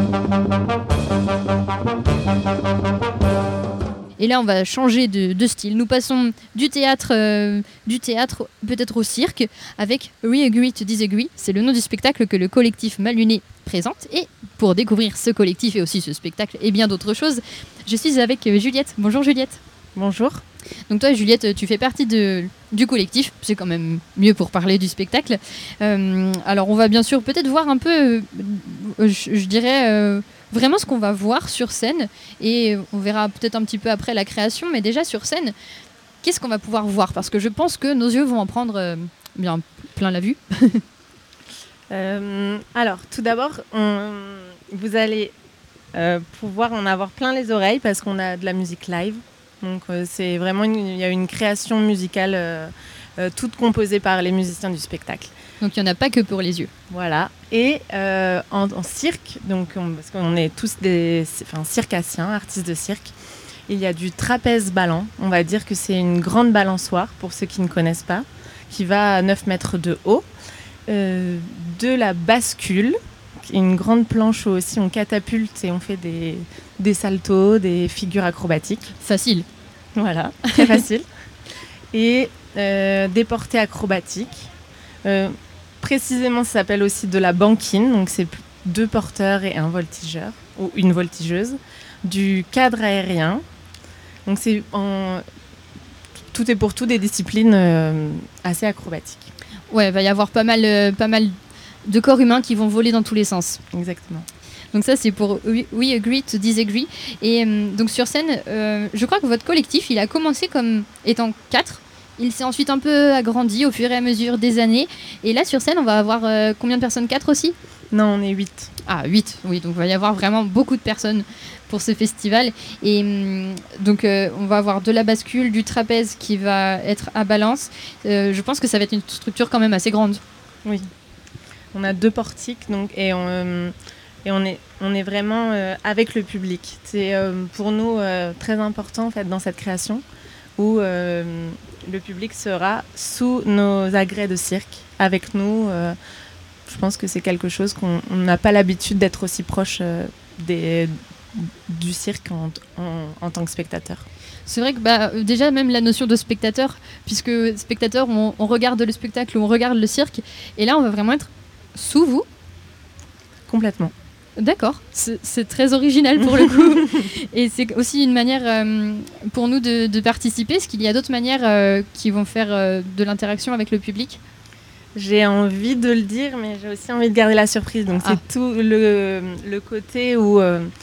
Et là, on va changer de style. Nous passons du théâtre peut-être au cirque, avec We Agree to Disagree. C'est le nom du spectacle que le collectif Maluné présente. Et pour découvrir ce collectif et aussi ce spectacle et bien d'autres choses, je suis avec Juliette. Bonjour Juliette. Bonjour. Donc toi, Juliette, tu fais partie du collectif. C'est quand même mieux pour parler du spectacle. Alors, on va bien sûr peut-être voir un peu, je dirais... vraiment ce qu'on va voir sur scène, et on verra peut-être un petit peu après la création, mais déjà sur scène, qu'est-ce qu'on va pouvoir voir? Parce que je pense que nos yeux vont en prendre bien plein la vue. Alors, tout d'abord, vous allez pouvoir en avoir plein les oreilles parce qu'on a de la musique live. Donc, c'est vraiment il y a une création musicale toute composée par les musiciens du spectacle. Donc il n'y en a pas que pour les yeux. Voilà. Et en cirque, parce qu'on est tous circassiens, artistes de cirque, il y a du trapèze ballant. On va dire que c'est une grande balançoire, pour ceux qui ne connaissent pas, qui va à 9 mètres de haut. De la bascule, une grande planche aussi, on catapulte et on fait des saltos, des figures acrobatiques. Facile. Voilà, très facile. Et des portées acrobatiques. Précisément, ça s'appelle aussi de la banquine, donc c'est 2 porteurs et un voltigeur, ou une voltigeuse, du cadre aérien. Donc c'est tout est pour tout des disciplines assez acrobatiques. Ouais, il va y avoir pas mal de corps humains qui vont voler dans tous les sens. Exactement. Donc ça, c'est pour We Agree to Disagree. Et donc sur scène, je crois que votre collectif, il a commencé comme étant 4. Il s'est ensuite un peu agrandi au fur et à mesure des années. Et là, sur scène, on va avoir combien de personnes? 4 aussi? Non, on est 8. Ah, 8, oui. Donc, il va y avoir vraiment beaucoup de personnes pour ce festival. Et donc, on va avoir de la bascule, du trapèze qui va être à Balance. Je pense que ça va être une structure quand même assez grande. Oui. On a 2 portiques, donc, et on est vraiment avec le public. C'est pour nous très important en fait, dans cette création, où le public sera sous nos agrès de cirque, avec nous. Je pense que c'est quelque chose qu'on n'a pas l'habitude d'être aussi proche du cirque en tant que spectateur. C'est vrai que déjà même la notion de spectateur, puisque spectateur, on regarde le spectacle ou on regarde le cirque, et là on va vraiment être sous vous. Complètement. D'accord, c'est très original pour le coup. Et c'est aussi une manière pour nous de participer. Est-ce qu'il y a d'autres manières qui vont faire de l'interaction avec le public? J'ai envie de le dire, mais j'ai aussi envie de garder la surprise. Donc c'est tout le côté où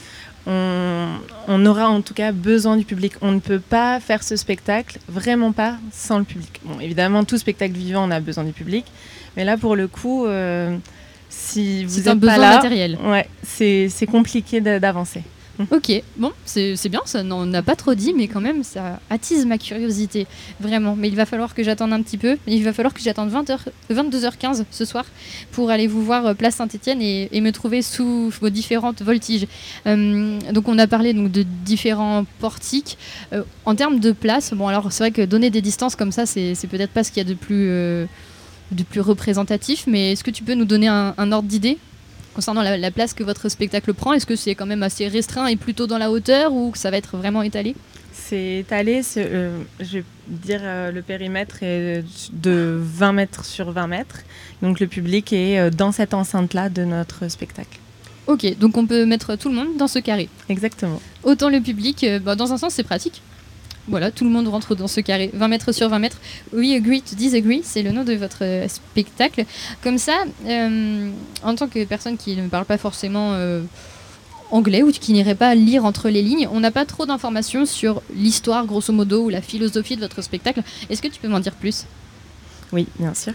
on aura en tout cas besoin du public. On ne peut pas faire ce spectacle, vraiment pas, sans le public. Bon, évidemment, tout spectacle vivant, on a besoin du public. Mais là, pour le coup... si vous n'êtes pas là, matériel. Ouais, c'est compliqué d'avancer. Ok, bon, c'est bien, ça n'en a pas trop dit, mais quand même, ça attise ma curiosité, vraiment. Mais il va falloir que j'attende un petit peu. Il va falloir que j'attende 22h15 ce soir pour aller vous voir Place Saint-Étienne et me trouver sous vos différentes voltiges. Donc on a parlé donc, de différents portiques. En termes de place, bon alors c'est vrai que donner des distances comme ça, c'est peut-être pas ce qu'il y a de plus représentatif, mais est-ce que tu peux nous donner un ordre d'idée concernant la place que votre spectacle prend? Est-ce que c'est quand même assez restreint et plutôt dans la hauteur, ou que ça va être vraiment étalé? C'est étalé, je vais dire le périmètre est de 20 mètres sur 20 mètres, donc le public est dans cette enceinte-là de notre spectacle. Ok, donc on peut mettre tout le monde dans ce carré. Exactement. Autant le public, dans un sens c'est pratique. Voilà, tout le monde rentre dans ce carré, 20 mètres sur 20 mètres. We Agree to Disagree, c'est le nom de votre spectacle. Comme ça, en tant que personne qui ne parle pas forcément anglais ou qui n'irait pas lire entre les lignes, on n'a pas trop d'informations sur l'histoire, grosso modo, ou la philosophie de votre spectacle. Est-ce que tu peux m'en dire plus? Oui, bien sûr.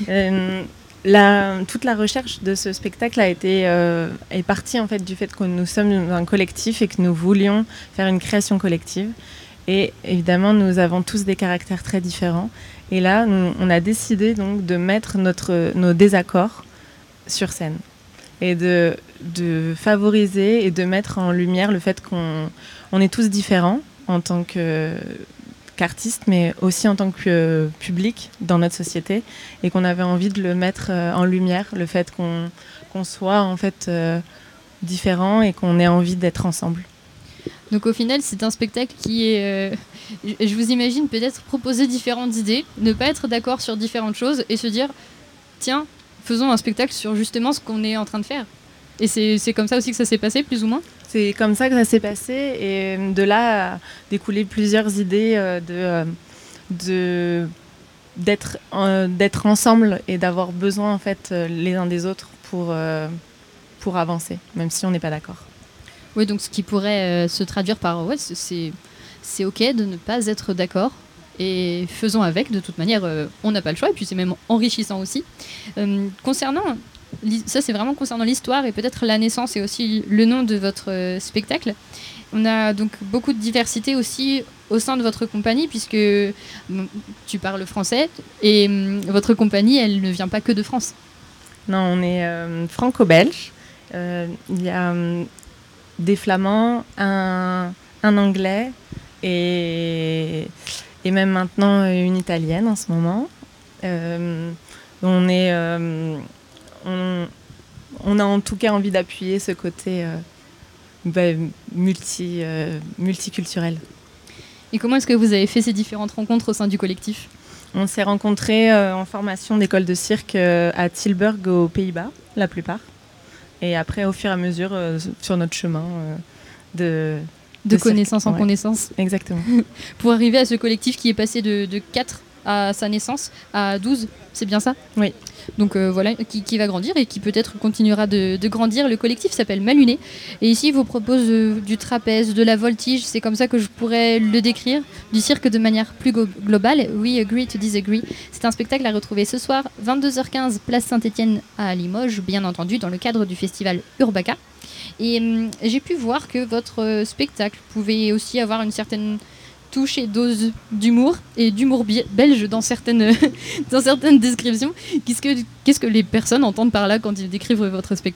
Toute la recherche de ce spectacle est partie en fait, du fait que nous sommes un collectif et que nous voulions faire une création collective. Et évidemment, nous avons tous des caractères très différents. Et là, on a décidé donc de mettre nos désaccords sur scène et de favoriser et de mettre en lumière le fait qu'on est tous différents en tant qu'artistes, mais aussi en tant que public dans notre société, et qu'on avait envie de le mettre en lumière, le fait qu'on soit en fait différents et qu'on ait envie d'être ensemble. Donc au final, c'est un spectacle qui est... je vous imagine peut-être proposer différentes idées, ne pas être d'accord sur différentes choses et se dire, tiens, faisons un spectacle sur justement ce qu'on est en train de faire. Et c'est comme ça aussi que ça s'est passé, plus ou moins ? C'est comme ça que ça s'est passé et de là a découlé plusieurs idées d'être ensemble et d'avoir besoin en fait les uns des autres pour avancer, même si on n'est pas d'accord. Oui, donc ce qui pourrait se traduire par ouais, c'est ok de ne pas être d'accord et faisons avec. De toute manière, on n'a pas le choix et puis c'est même enrichissant aussi. Concernant ça, c'est vraiment concernant l'histoire et peut-être la naissance et aussi le nom de votre spectacle. On a donc beaucoup de diversité aussi au sein de votre compagnie puisque tu parles français et votre compagnie, elle ne vient pas que de France. Non, on est franco-belge. Il y a des flamands, un anglais et même maintenant une italienne en ce moment. On a en tout cas envie d'appuyer ce côté multiculturel. Et comment est-ce que vous avez fait ces différentes rencontres au sein du collectif ? On s'est rencontrés en formation d'école de cirque à Tilburg aux Pays-Bas, la plupart. Et après, au fur et à mesure, sur notre chemin de connaissance en connaissance. Exactement. Pour arriver à ce collectif qui est passé de 4 à sa naissance à 12, c'est bien ça ? Oui. Donc voilà, qui va grandir et qui peut-être continuera de grandir. Le collectif s'appelle Maluné. Et ici, il vous propose du trapèze, de la voltige, c'est comme ça que je pourrais le décrire, du cirque de manière plus globale. We agree to disagree. C'est un spectacle à retrouver ce soir, 22h15, place Saint-Étienne à Limoges, bien entendu, dans le cadre du festival Urbaka. Et j'ai pu voir que votre spectacle pouvait aussi avoir une certaine touche et dose d'humour et d'humour belge dans certaines descriptions. Qu'est-ce que les personnes entendent par là quand ils décrivent votre spectacle ?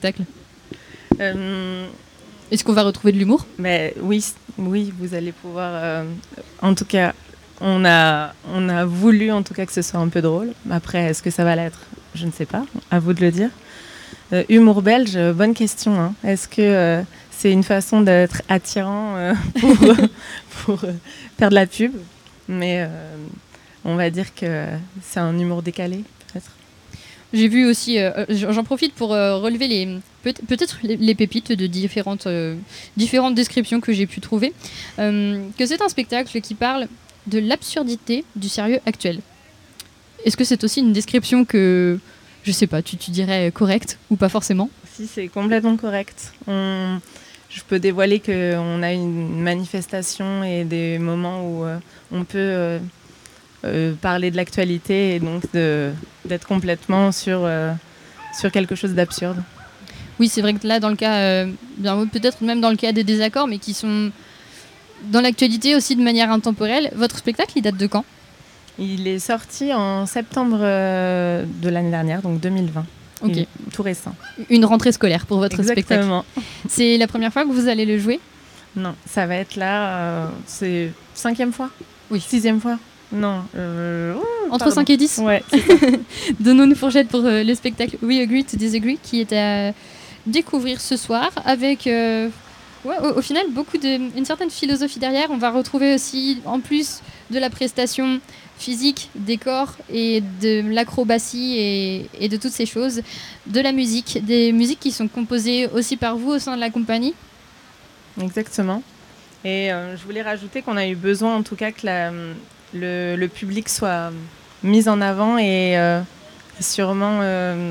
Est-ce qu'on va retrouver de l'humour ? Mais oui, vous allez pouvoir. En tout cas, on a voulu en tout cas que ce soit un peu drôle. Après, est-ce que ça va l'être ? Je ne sais pas. À vous de le dire. Humour belge, bonne question. Hein. Est-ce que c'est une façon d'être attirant pour faire de la pub ? Mais on va dire que c'est un humour décalé, peut-être. J'ai vu aussi, j'en profite pour relever peut-être les pépites de différentes descriptions que j'ai pu trouver, que c'est un spectacle qui parle de l'absurdité du sérieux actuel. Est-ce que c'est aussi une description que, je sais pas, tu dirais correcte ou pas forcément ? Si, c'est complètement correct. Je peux dévoiler qu'on a une manifestation et des moments où on peut parler de l'actualité et donc d'être complètement sur quelque chose d'absurde. Oui, c'est vrai que là, dans le cas, peut-être même dans le cas des désaccords, mais qui sont dans l'actualité aussi de manière intemporelle. Votre spectacle, il date de quand ? Il est sorti en septembre de l'année dernière, donc 2020. Ok. Tout récent. Une rentrée scolaire pour votre Exactement. spectacle. C'est la première fois que vous allez le jouer ? Non, ça va être là, c'est 5e fois ? Oui. 6e fois ? Non. Entre 5 et 10 ? Ouais, c'est ça. Donnons une fourchette pour le spectacle We Agree to Disagree qui est à découvrir ce soir avec au final une certaine philosophie derrière. On va retrouver aussi, en plus de la prestation physique, des corps et de l'acrobatie et de toutes ces choses, de la musique, des musiques qui sont composées aussi par vous au sein de la compagnie. Exactement. Et je voulais rajouter qu'on a eu besoin en tout cas que le public soit mis en avant et sûrement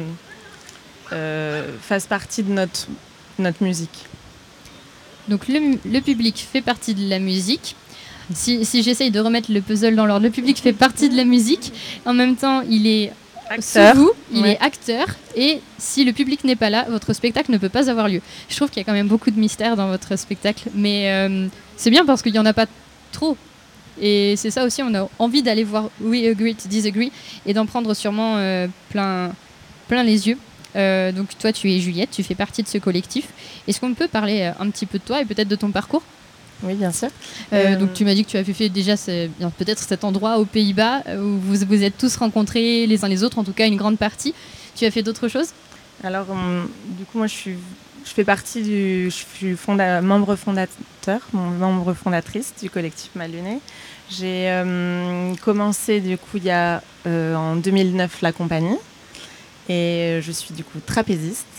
fasse partie de notre musique. Donc le public fait partie de la musique. Si j'essaye de remettre le puzzle dans l'ordre, le public fait partie de la musique. En même temps, il est acteur. Sous vous, il est acteur. Et si le public n'est pas là, votre spectacle ne peut pas avoir lieu. Je trouve qu'il y a quand même beaucoup de mystère dans votre spectacle. Mais c'est bien parce qu'il n'y en a pas trop. Et c'est ça aussi, on a envie d'aller voir We Agree to Disagree et d'en prendre sûrement plein les yeux. Donc toi, tu es Juliette, tu fais partie de ce collectif. Est-ce qu'on peut parler un petit peu de toi et peut-être de ton parcours ? Oui, bien sûr. Donc tu m'as dit que tu avais fait déjà peut-être cet endroit aux Pays-Bas où vous êtes tous rencontrés les uns les autres, en tout cas une grande partie. Tu as fait d'autres choses ? Alors, du coup, moi, je je fais partie je suis membre fondatrice du collectif Malluné. J'ai commencé du coup il y a en 2009 la compagnie et je suis du coup trapéziste.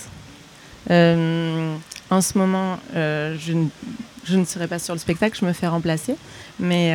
En ce moment, je ne serai pas sur le spectacle, je me fais remplacer, mais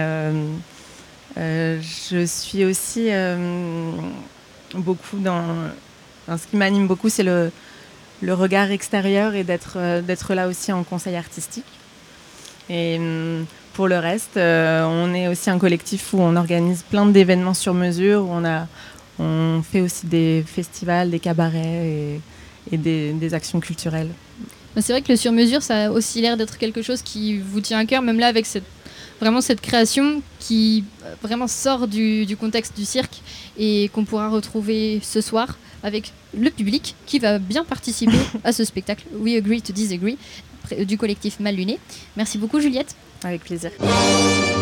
je suis aussi beaucoup ce qui m'anime beaucoup, c'est le regard extérieur et d'être là aussi en conseil artistique. Et pour le reste, on est aussi un collectif où on organise plein d'événements sur mesure, où on fait aussi des festivals, des cabarets et des actions culturelles. C'est vrai que le sur-mesure, ça a aussi l'air d'être quelque chose qui vous tient à cœur, même là avec cette création qui vraiment sort du contexte du cirque et qu'on pourra retrouver ce soir avec le public qui va bien participer à ce spectacle We Agree to Disagree du collectif Malluné. Merci beaucoup Juliette. Avec plaisir.